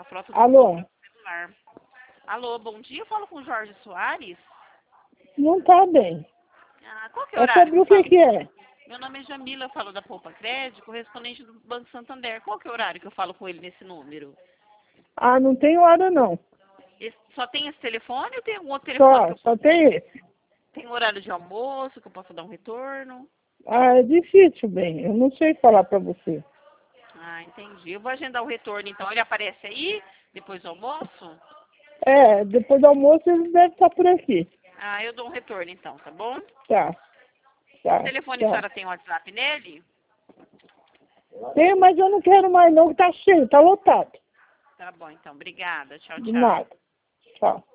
A frota do Alô? celular. Alô, bom dia. Eu falo com o Jorge Soares. Não tá bem. Ah, qual que é o É horário sobre o que eu que que falo? é? Meu nome é Jamila, eu falo da Poupa Crédito, correspondente do Banco Santander. Qual que é o horário que eu falo com ele nesse número? Ah, não tem hora não. Só tem esse telefone ou tem algum outro telefone que eu Só tem esse. tem horário de almoço que eu posso dar um retorno? Ah, é difícil, bem. Eu não sei falar pra você. Ah, entendi. Eu vou agendar o retorno então. Ele aparece aí depois do almoço? É, depois do almoço ele deve estar por aqui. Ah, eu dou um retorno então, tá bom? Tá, O tá, telefone a tá. senhora tem WhatsApp nele? Tem, mas eu não quero mais não, que tá cheio, tá lotado. Tá bom então. Obrigada. Tchau, De tchau. nada. Tchau.